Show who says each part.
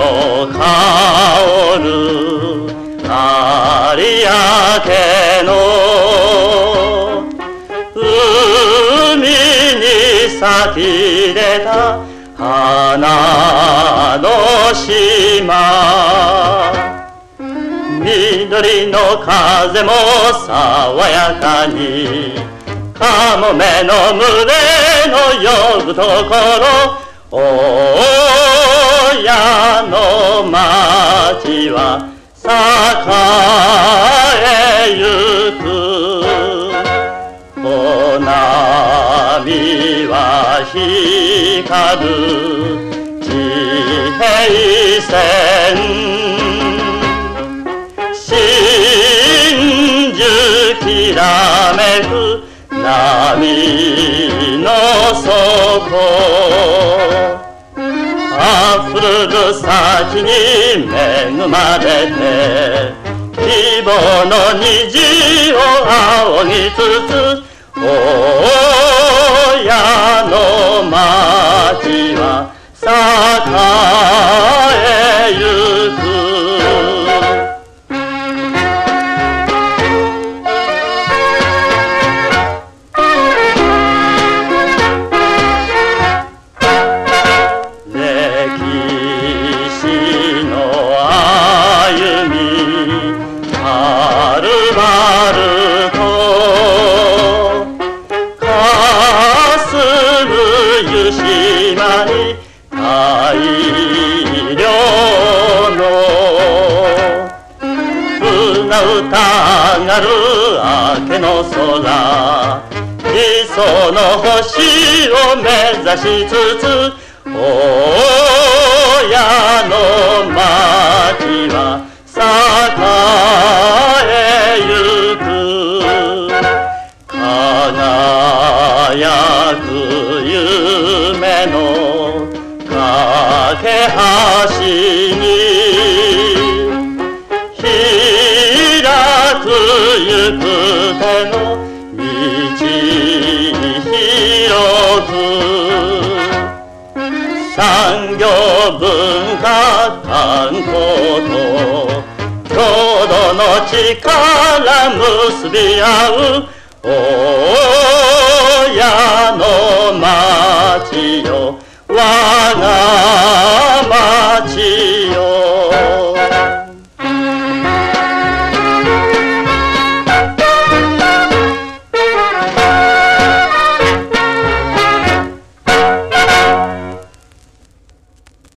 Speaker 1: 香る有明の海に咲き出た花の島、緑の風も爽やかにカモメの群れの呼ぶところ、大家の町は栄えゆく。お波は光る地平線、真珠きらめく波の底、溢るる幸に恵まれて希望の虹を仰ぎつつ、大家の町は栄えゆく。はるばると霞む湯島に大量の船歌がる明けの空、理想の星を目指しつつ、大家の町は栄えゆく。輝く夢の架け橋に開くゆく手の道広く。産業文化観光と共同の力結び合う大家の町よ、我が町。